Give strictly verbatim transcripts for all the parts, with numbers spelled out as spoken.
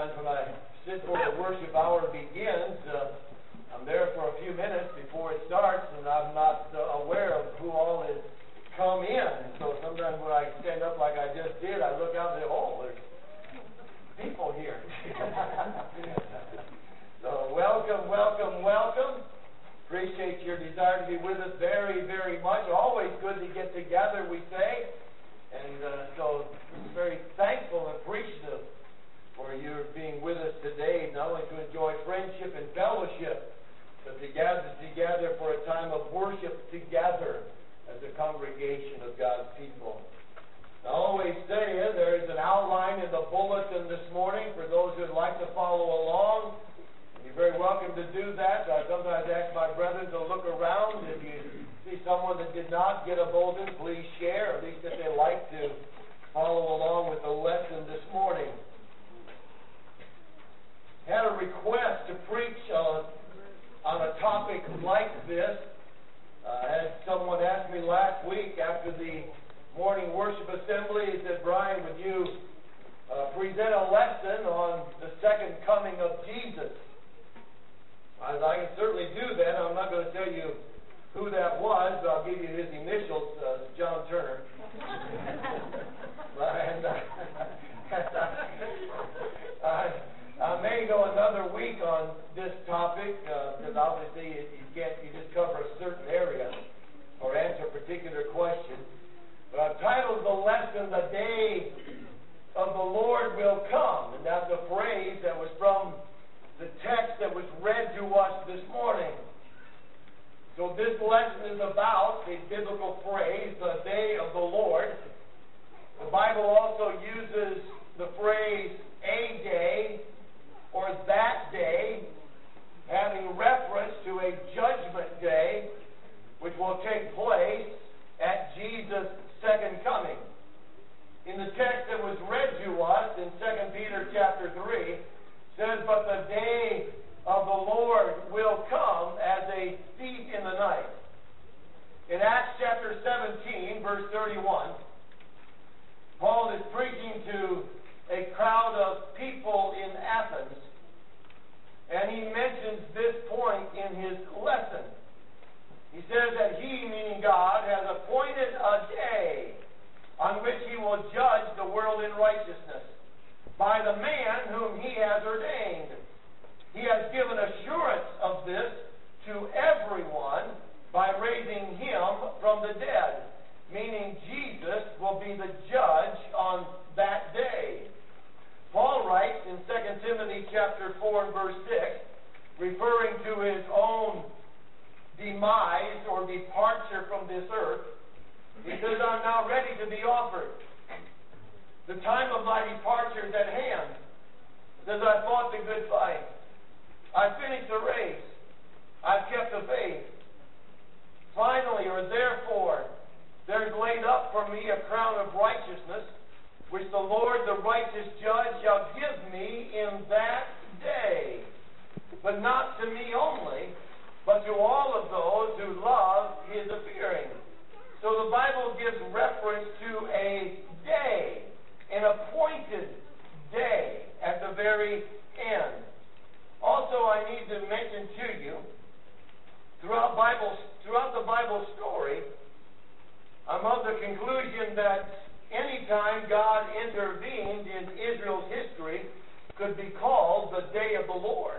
Sometimes when I sit before the worship hour begins, uh, I'm there for a few minutes before it starts, and I'm not uh, aware of who all has come in. And so sometimes when I stand up like I just did, I look out and say, oh, there's people here. So welcome, welcome, welcome. Appreciate your desire to be with us very, very much. Always good to get together, we say. And uh, so very thankful and appreciative for you being with us today, not only to enjoy friendship and fellowship, but to gather together for a time of worship together as a congregation of God's people. I always say uh, there is an outline in the bulletin this morning for those who would like to follow along. You're very welcome to do that. I sometimes ask my brethren to look around. If you see someone that did not get a bulletin, please share, at least if they like to follow along with the lesson this morning. Had a request to preach uh, on a topic like this. I uh, had someone ask me last week after the morning worship assembly, he said, Brian, would you uh, present a lesson on the second coming of Jesus? I, I can certainly do that. I'm not going to tell you who that was, but I'll give you his initials, uh, John Turner. and, uh, I, I may go another week on this topic, because uh, obviously you, you can't, you just cover a certain area or answer a particular question. But I've titled the lesson, The Day of the Lord Will Come. And that's a phrase that was from the text that was read to us this morning. So this lesson is about a biblical phrase, the day of the Lord. The Bible also uses the phrase a day or that day, having reference to a judgment day which will take place at Jesus' second coming. In the text that was read to us in Second Peter chapter three, says, but the day of the Lord will come as a thief in the night. In Acts chapter seventeen, verse thirty-one, Paul is preaching to a crowd of people in Athens, and he mentions this point in his lesson. He says that he, meaning God, has appointed a day on which he will judge the world in righteousness by the man whom he has ordained. He has given assurance of this to everyone by raising him from the dead, meaning Jesus will be the judge on that day. Paul writes in Second Timothy chapter four and verse six, referring to his own demise or departure from this earth, he says, I'm now ready to be offered. The time of my departure is at hand. He says, I fought the good fight. I finished the race. I've kept the faith. Finally, or therefore, there's laid up for me a crown of righteousness, which the Lord, the righteous judge, shall give me in that day. But not to me only, but to all of those who love his appearing. So the Bible gives reference to a day, an appointed day at the very end. Also, I need to mention to you, throughout Bible, throughout the Bible story, I'm of the conclusion that anytime God intervened in Israel's history could be called the day of the Lord.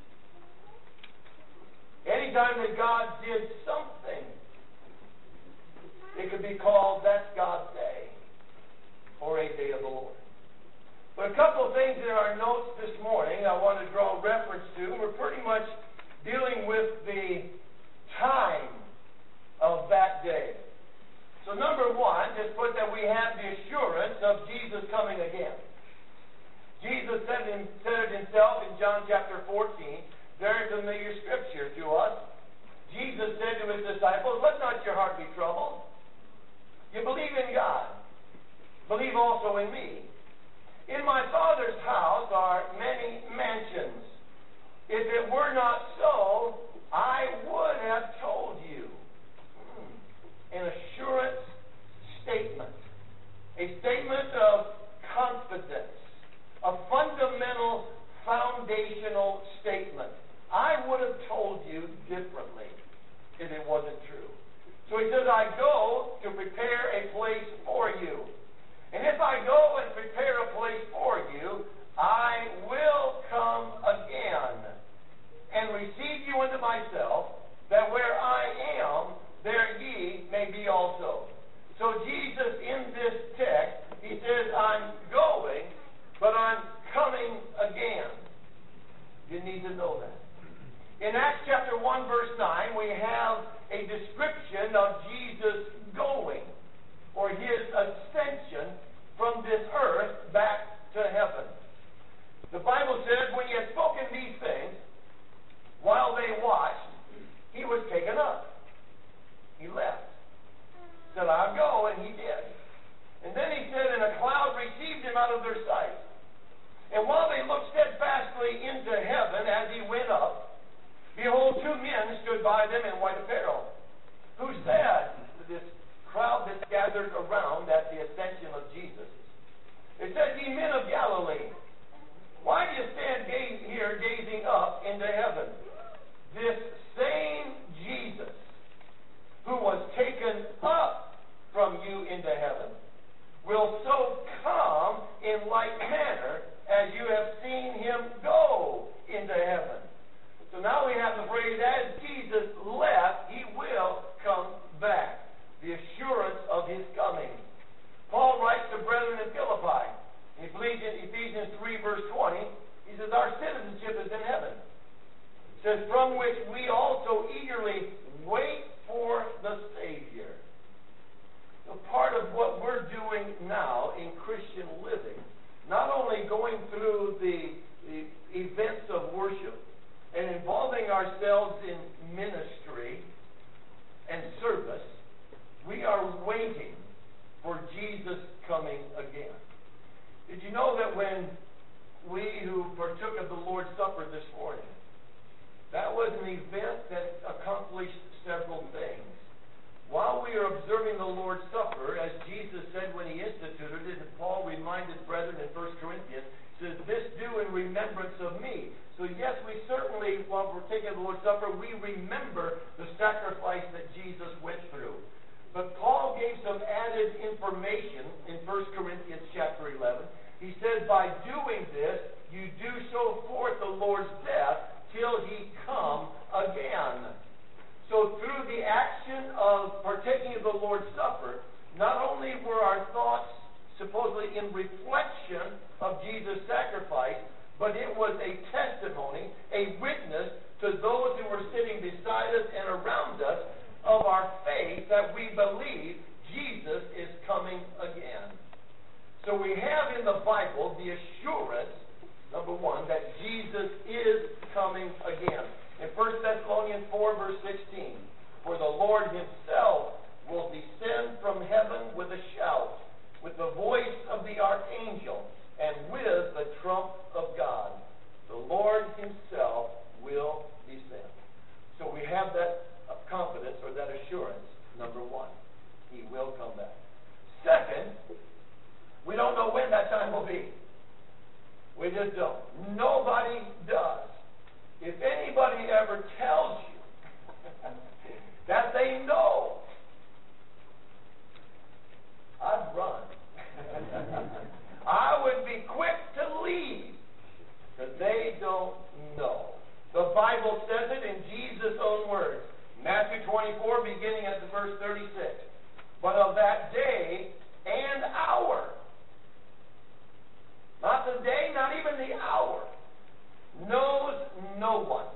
Anytime that God did something, it could be called, that's God's day, or a day of the Lord. But a couple of things in our notes this morning I want to draw reference to. We're pretty much dealing with the time of that day. So number one, just put that we have the assurance of Jesus coming again. Jesus said, in, said it himself in John chapter fourteen, very familiar scripture to us. Jesus said to his disciples, let not your heart be troubled. You believe in God. Believe also in me. In my Father's house are many mansions. If it were not so, I would have told you. An assurance statement. A statement of confidence. A fundamental fundamental, foundational statement. I would have told you differently if it wasn't true. So he says, I go to prepare a place for you. And if I go and prepare a place for you, I will come again and receive you unto myself, that where I am, there ye may be also. So Jesus, in this text, he says, I'm going, but I'm coming again. You need to know that. In Acts chapter one, verse nine, we have a description of Jesus going, or his ascension from this earth back to heaven. The Bible says, when he had spoken these things, while they watched, he was taken up. He left. Said, I'll go, and he did. And then he said, and a cloud received him out of their sight. And while they looked steadfastly into heaven as he went up, behold, two men stood by them in white apparel, who said to this crowd that gathered around at the ascension of Jesus, they said, ye men of Galilee, why do you stand gaze here gazing up into heaven? This same Jesus who was taken up from you into heaven will so come in like manner as you have seen him go into heaven. So now we have the phrase, as Jesus left, he will come back. The assurance of his coming. Paul writes to brethren in Philippi, in Ephesians three, verse twenty, he says, our citizenship is in heaven. It says, from which we also eagerly wait for the Savior. So part of what we're doing now in Christian living, not only going through the, the events of worship and involving ourselves in ministry and service, we are waiting for Jesus coming again. Did you know that when we who partook of the Lord's Supper this morning, that was an event that accomplished several things. While we are observing the Lord's Supper, as Jesus said when he instituted it, and Paul reminded brethren in First Corinthians, says, this do in remembrance of me. So yes, we certainly, while we're taking the Lord's Supper, we remember the sacrifice that Jesus went through. But Paul gave some added information in First Corinthians chapter eleven. He says, by doing this, you do show forth the Lord's death till he come again. So through the action of partaking of the Lord's Supper, not only were our thoughts supposedly in reflection of Jesus' sacrifice, but it was a testimony, a witness to those who were sitting beside us and around us of our faith that we believe Jesus is coming again. So we have in the Bible the assurance, number one, that Jesus is coming again. In First Thessalonians four, verse sixteen, for the Lord himself will descend from heaven with a shout, with the voice of the archangel, and with the trump of God. The Lord himself will descend. So we have that confidence, or that assurance, number one. He will come back. Second, we don't know when that time will be. We just don't. Nobody does. If anybody ever tells you that they know, I'd run. I would be quick to leave, because they don't know. The Bible says it in Jesus' own words. Matthew twenty-four, beginning at the verse thirty-six. But of that day and hour, not the day, not even the hour, knows no one.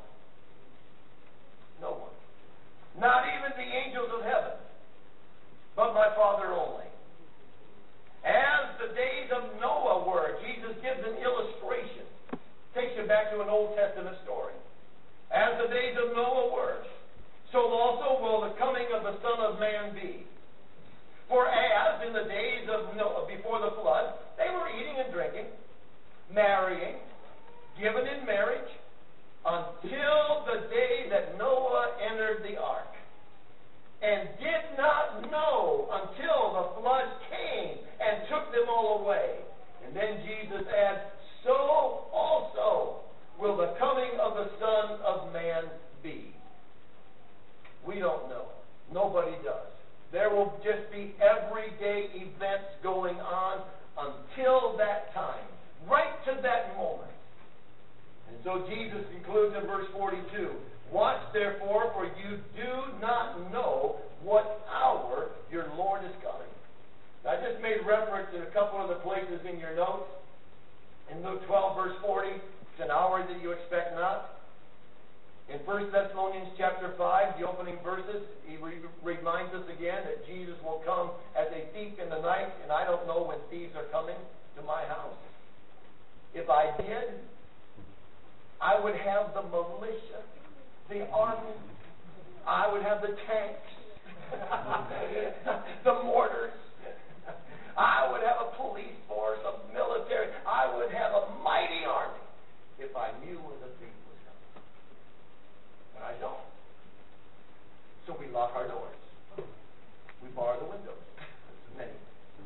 No one. Not even the angels of heaven, but my Father only. As the days of Noah were, Jesus gives an illustration. Takes you back to an Old Testament story. As the days of Noah were, so also will the coming of the Son of Man be. For as in the days of Noah, before the flood, they were eating and drinking, marrying, given in marriage, until the day that Noah entered the ark, and did not know until the flood came and took them all away. And then Jesus adds, so also will the coming of the Son of Man be. We don't know. Nobody does. There will just be everyday events going on until that time, right to that moment. And so Jesus concludes in verse forty-two, watch therefore, for you do not know what hour your Lord is coming. I just made reference in a couple of the places in your notes. In Luke twelve, verse forty, it's an hour that you expect not. In First Thessalonians chapter five, the opening verses, he re- reminds us again that Jesus will come as a thief in the night, and I don't know when thieves are coming to my house. If I did, I would have the militia, the army, I would have the tanks, the mortars, I would have a police force, a military, I would have a mighty army if I knew when the thief was coming. But I don't. So we lock our doors. We bar the windows. Many.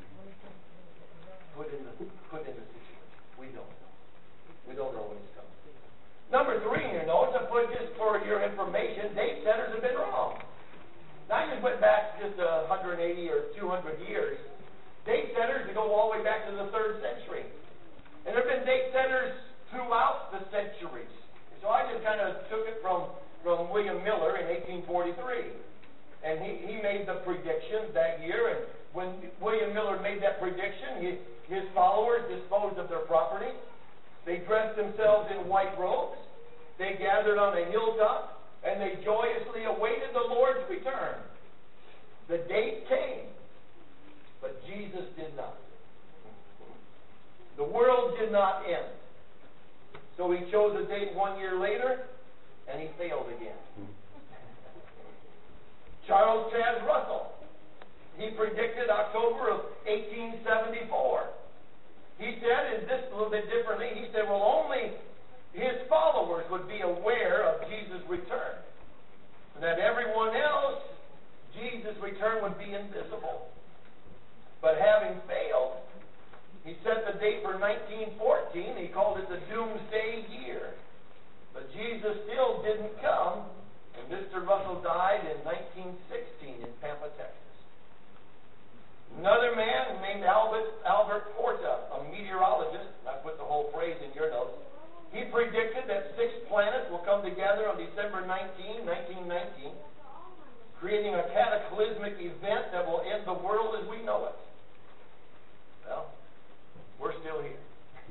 Put in the put in the situation. We don't know. We don't know when he's coming. Number three in your notes, I put just for your information, date setters have been wrong. Now I just went back just one hundred eighty or two hundred years. Date setters that go all the way back to the third century. And there have been date setters throughout the centuries. So I just kind of took it from, from William Miller in eighteen forty-three. And he, he made the predictions that year. And when William Miller made that prediction, he, his followers disposed of their property. They dressed themselves in white robes. They gathered on a hilltop. And they joyously awaited the Lord's return. The date came. But Jesus did not. The world did not end. So he chose a date one year later, and he failed again. Charles Chaz Russell, he predicted October of eighteen seventy-four. He said, and this a little bit differently, he said, well, only his followers would be aware of Jesus' return. And that everyone else, Jesus' return would be invisible. But having failed, he set the date for nineteen fourteen. He called it the Doomsday Year. But Jesus still didn't come, and Mister Russell died in nineteen sixteen in Pampa, Texas. Another man named Albert, Albert Porta, a meteorologist, I put the whole phrase in your notes, he predicted that six planets will come together on December nineteenth, nineteen nineteen, creating a cataclysmic event that will end the world as we know it. Well, we're still here.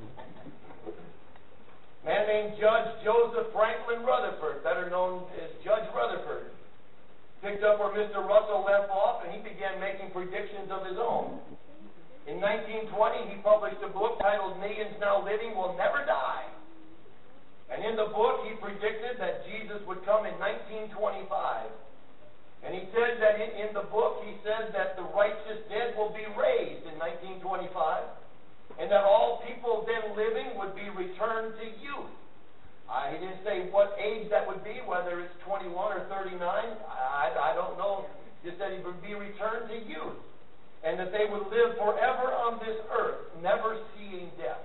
A man named Judge Joseph Franklin Rutherford, better known as Judge Rutherford, picked up where Mister Russell left off, and he began making predictions of his own. In nineteen twenty, he published a book titled Millions Now Living Will Never Die. And in the book, he predicted that Jesus would come in nineteen twenty-five. And he said that in, in the book, he said that the righteous dead will be raised in nineteen twenty-five, and that all people then living would be returned to youth. Uh, he didn't say what age that would be, whether it's twenty-one or thirty-nine. I, I don't know. He said he would be returned to youth, and that they would live forever on this earth, never seeing death.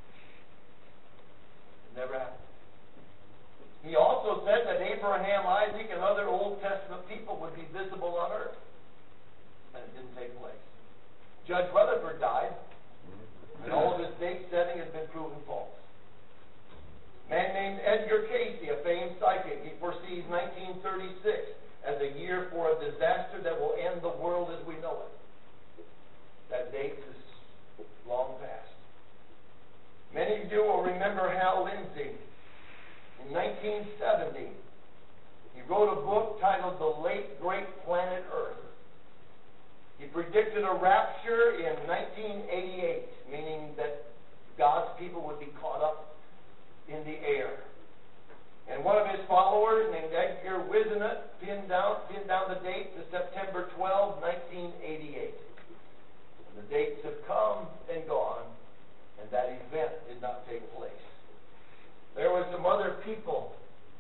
It never happened. He also said that Abraham, Isaac, and other Old Testament people would be visible on earth. And it didn't take place. Judge Rutherford died, and all of his date setting has been proven false. A man named Edgar Casey, a famed psychic, he foresees nineteen thirty-six as a year for a disaster that will end the world as we know it. That date is long past. Many of you will remember Hal Lindsey. In nineteen seventy, he wrote a book titled The Late Great Planet Earth. He predicted a rapture in nineteen eighty-eight, meaning that God's people would be caught up in the air. And one of his followers, named Edgar Whisenant, pinned down, pinned down the date to September twelfth, nineteen eighty-eight. And the dates have come and gone, and that event did not take place. There were some other people.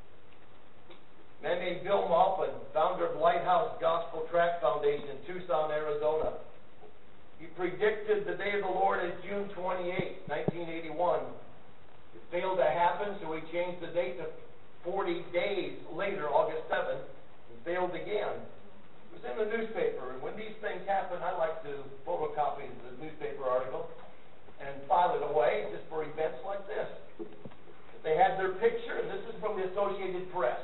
A man named Bill Maupin, founder of Lighthouse Gospel Tract Foundation in Tucson, Arizona. He predicted the day of the Lord as June twenty-eighth, nineteen eighty-one. failed to happen, so he changed the date to forty days later, August seventh, and failed again. It was in the newspaper, and when these things happen, I like to photocopy the newspaper article and file it away just for events like this. But they had their picture, and this is from the Associated Press.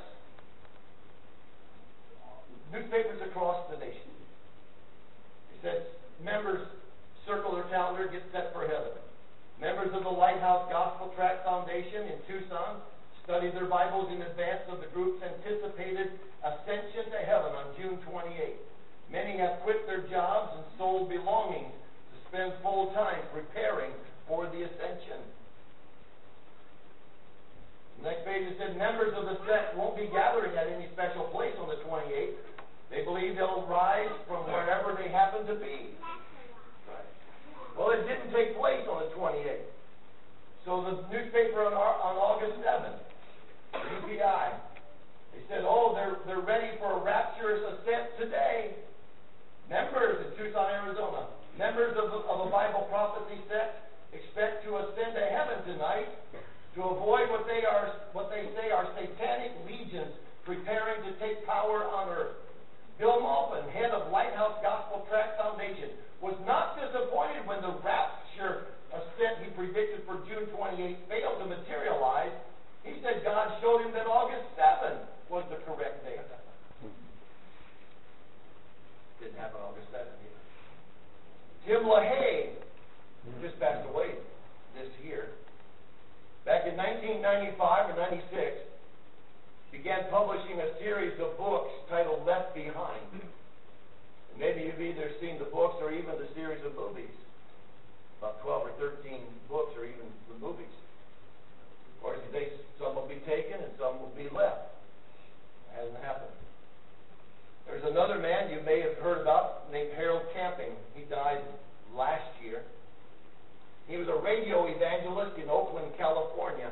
Newspapers across the nation. It says, members circle their calendar, get set for heaven. Members of the Lighthouse Gospel Tract Foundation in Tucson studied their Bibles in advance of the group's anticipated ascension to heaven on June twenty-eighth. Many have quit their jobs and sold belongings to spend full time preparing for the ascension. The next page it said, members of the sect won't be gathering at any special place on the twenty-eighth. They believe they'll rise from wherever they happen to be. Right. Well, it didn't take place on the twenty-eighth. So the newspaper on, on August seventh, U P I, they said, oh, they're, they're ready for a rapturous ascent today. Members in Tucson, Arizona, members of, the, of a Bible prophecy sect expect to ascend to heaven tonight to avoid what they are, what they say are satanic legions preparing to take power on earth. Bill Malpin, head of Lighthouse Gospel Tract Foundation, was not disappointed when the rapture ascent he predicted for June twenty-eighth failed to materialize. He said God showed him that August seventh was the correct date. Didn't happen August seventh either. Tim LaHaye, who just passed away this year, back in nineteen ninety-five or ninety-six, began publishing a series of books titled Left Behind. And maybe you've either seen the books or even the series of movies. About twelve or thirteen books or even the movies. Of course, they, some will be taken and some will be left. It hasn't happened. There's another man you may have heard about named Harold Camping. He died last year. He was a radio evangelist in Oakland, California.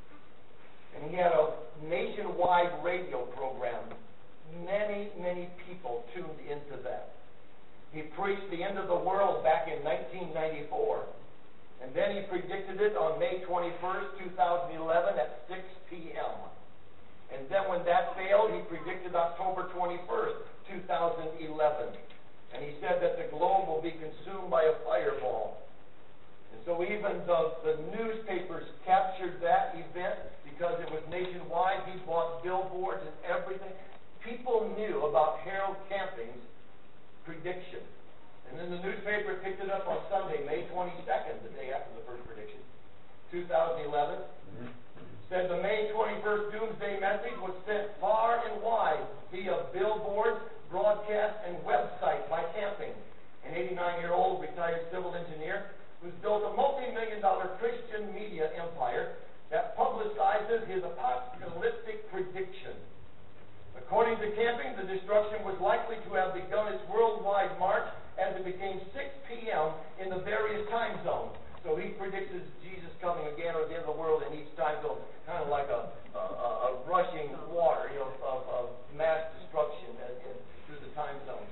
And he had a nationwide radio program. Many, many people tuned into that. He preached the end of the world back in nineteen ninety-four. And then he predicted it on May twenty-first, two thousand eleven at six p m And then when that failed, he predicted October twenty-first, two thousand eleven. And he said that the globe will be consumed by a fireball. And so even the, the newspapers captured that event because it was nationwide. He bought billboards and everything. People knew about Harold Camping's prediction. And then the newspaper picked it up on Sunday, May twenty-second, the day after the first prediction, two thousand eleven. Said the May twenty-first doomsday message was sent far and wide via billboards, broadcast, and website by Camping, an eighty-nine-year-old retired civil engineer who's built a multi-million dollar Christian media empire that publicizes his apocalyptic prediction. According to Camping, the destruction was likely to have begun its worldwide march as it became six p m in the various time zones. So he predicts Jesus coming again or the end of the world in each time zone, kind of like a, a, a rushing water, you know, of, of mass destruction in, in, through the time zones.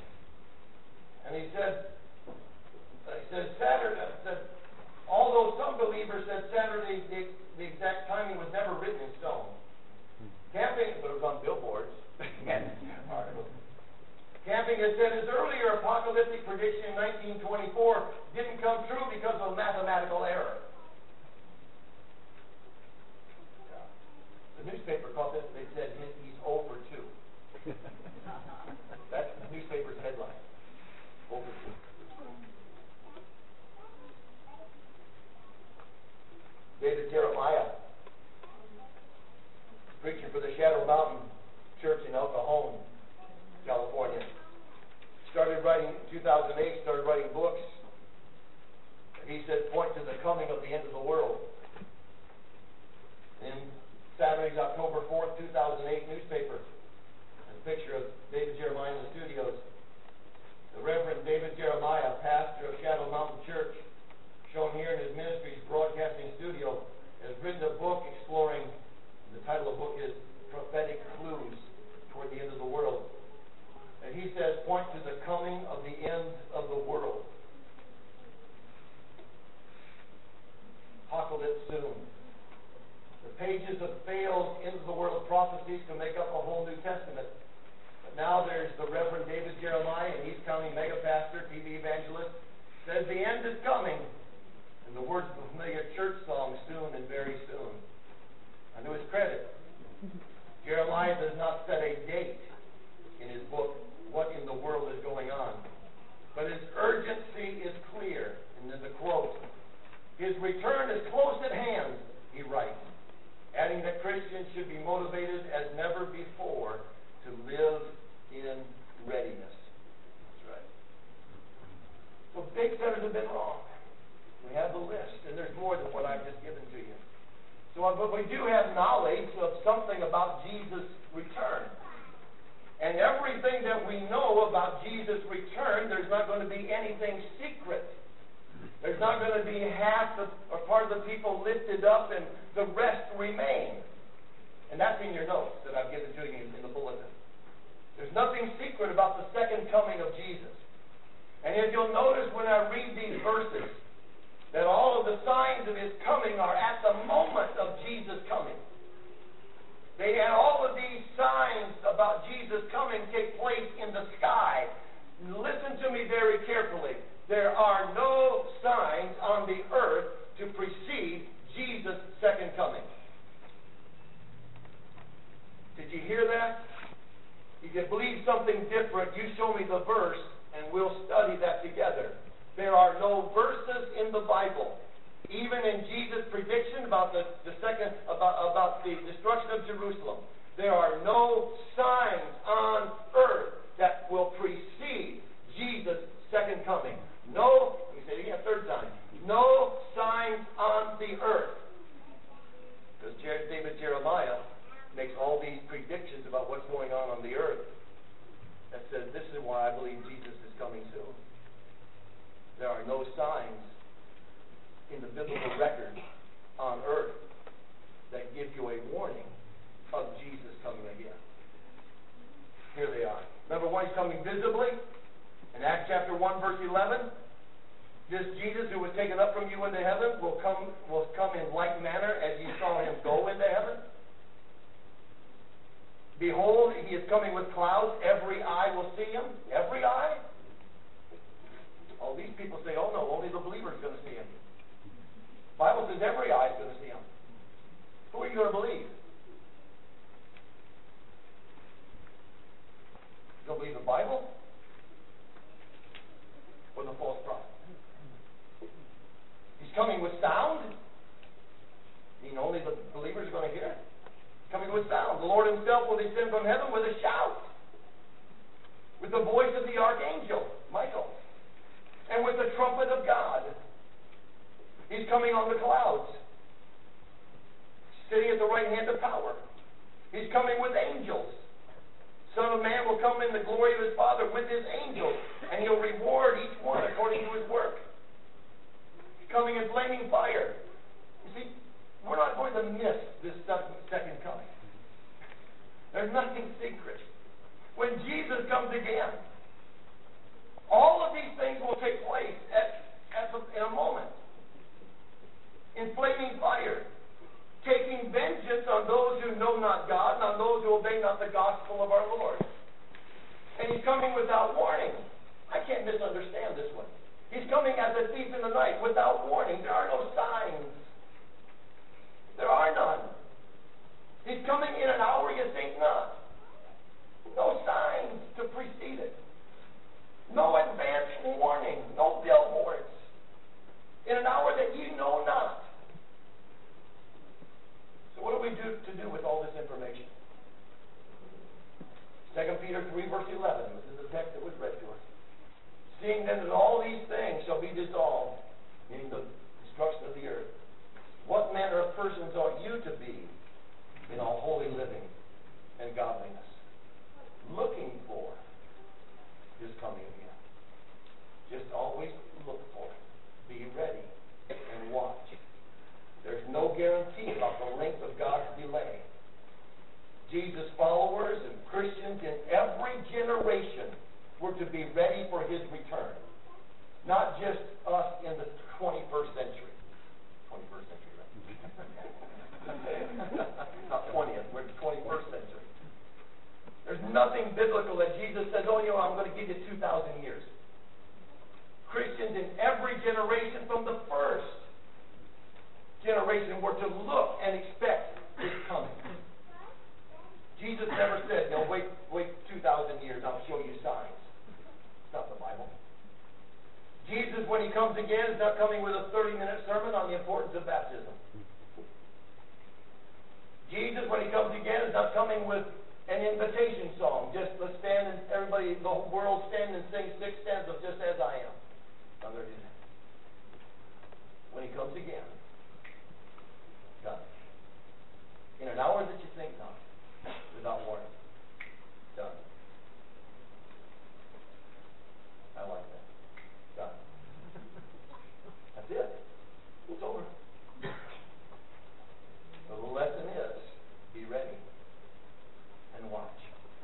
And he said, he said Saturday, said, although some believers said Saturday, the, the exact timing was never written in stone. Camping, but it was on billboards and articles. Camping has said his earlier apocalyptic prediction in nineteen twenty-four didn't come true because of mathematical error. The newspaper called this, they said he's over two. That's the newspaper's headline. Over two. David Jeremiah, preacher for the Shadow Mountain Church in El Cajon, California, started writing in two thousand eight, started writing books. He said, point to the coming of the end of the world. In Saturday's October fourth, two thousand eight newspaper, a picture of David Jeremiah in the studios. The Reverend David Jeremiah, pastor of Shadow Mountain Church, shown here in his ministry's broadcasting studio, has written a book exploring, the title of the book is Prophetic Clues Toward the End of the World. And he says, point to the coming of the end of the world. Apocalypse soon. pages of failed into the world prophecies to make up a whole New Testament. But now there's the Reverend David Jeremiah, an East County mega pastor, T V evangelist, says the end is coming. In the words of a familiar church song, soon and very soon. And to his credit, Jeremiah does not set a date in his book, What in the World is Going On. But his urgency is clear. And there's a quote, his return is close at hand, he writes, adding that Christians should be motivated as never before to live in readiness. That's right. So big centers have been wrong. We have the list, and there's more than what I've just given to you. So, but we do have knowledge of something about Jesus' return. And everything that we know about Jesus' return, there's not going to be anything secret. There's not going to be half the, or part of the people lifted up and the rest remain. And that's in your notes that I've given to you in the bulletin. There's nothing secret about the second coming of Jesus. And if you'll notice when I read these verses, that all of the signs of his coming are at the moment of Jesus coming. They had all of these signs about Jesus coming take place in the sky. Listen to me very carefully. There are no signs on the earth to precede Jesus' second coming. Did you hear that? If you believe something different, you show me the verse and we'll study that together. There are no verses in the Bible, even in Jesus' prediction about the, the second about, about the destruction of Jerusalem. There are no signs on earth that will precede Jesus' second coming. No, let me say it again, third time. No signs on the earth. Because David Jeremiah makes all these predictions about what's going on on the earth that says this is why I believe Jesus is coming soon. There are no signs in the biblical record on earth that give you a warning of Jesus coming again. Here they are. Number one, he's coming visibly. In Acts chapter one, verse eleven, this Jesus who was taken up from you into heaven will come, will come in like manner as you saw him go into heaven. Behold, he is coming with clouds. Every eye will see him. Every eye? Oh, these people say, oh no, only the believer is going to see him. The Bible says every eye is going to see him. Who are you going to believe? You going to believe the Bible? Or the false prophet? He's coming with sound. You know, only the believers are going to hear it. Coming with sound. The Lord himself will descend from heaven with a shout. With the voice of the archangel, Michael. And with the trumpet of God. He's coming on the clouds. Sitting at the right hand of power. He's coming with angels. Son of Man will come in the glory of his Father with his angels. And he'll reward each one according to his work. He's coming in flaming fire. You see, we're not going to miss this second coming. There's nothing secret. When Jesus comes again, all of these things will take place at, at the, in a moment. In flaming fire. Taking vengeance on those who know not God and on those who obey not the gospel of our Lord. And he's coming without warning. I can't misunderstand this one. He's coming as a thief in the night without warning. There are no signs. There are none. He's coming in an hour you think not. No signs to precede it. No advance warning. No billboards. In an hour that ye know not. So what do we do to do with all this information? Second Peter three, verse eleven. This is the text that was read to us. Seeing then that all these things shall be dissolved, meaning the destruction of the earth, what manner of persons ought you to be in all holy living and godliness, looking for his coming again? Just always look for it. Be ready and watch. There's no guarantee about the length of God's delay. Jesus' followers and Christians in every generation were to be ready for his return. Not just us in the twenty-first century. twenty-first century, right? Not twentieth, we're in the twenty-first century. There's nothing biblical that Jesus says, oh, you know, I'm going to give you two thousand years. Christians in every generation from the first generation were to look and expect His coming. Jesus never said, no, wait, wait two thousand years, I'll show you signs. It's not the Bible. Jesus, when He comes again, is not coming with a thirty-minute sermon on the importance of baptism. Jesus, when He comes again, is not coming with an invitation song. Just let's stand and everybody, the whole world stand and sing six stanzas just as I am. I'm going to do that. When He comes again, done. In an hour that you think not, without warning, done. I like that. Done. That's it. It's over. So the lesson is, be ready and watch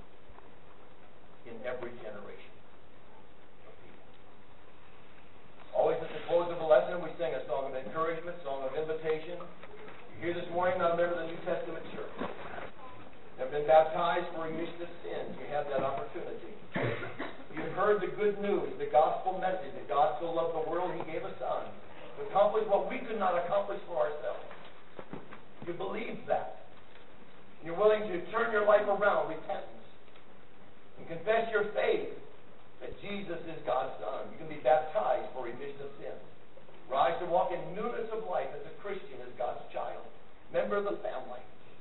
in every generation of people. Always at the close of the lesson, we sing a song of encouragement, song of invitation. You're here this morning, not a member of the New Testament church. Have been baptized for remission of sins. You have that opportunity. You've heard the good news, the gospel message, that God so loved the world, He gave a Son to accomplish what we could not accomplish for ourselves. You believe that. You're willing to turn your life around, repentance, and confess your faith that Jesus is God's Son. You can be baptized for remission of sins. Rise to walk in newness of life as a Christian, as God's child, member of the family.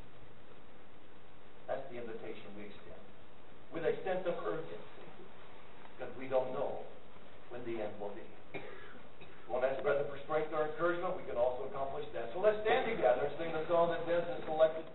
That's the invitation we extend, with a sense of urgency, because we don't know when the end will be. We want to ask Brother for strength or encouragement. We can also accomplish that. So let's stand together and sing the song that Dennis has selected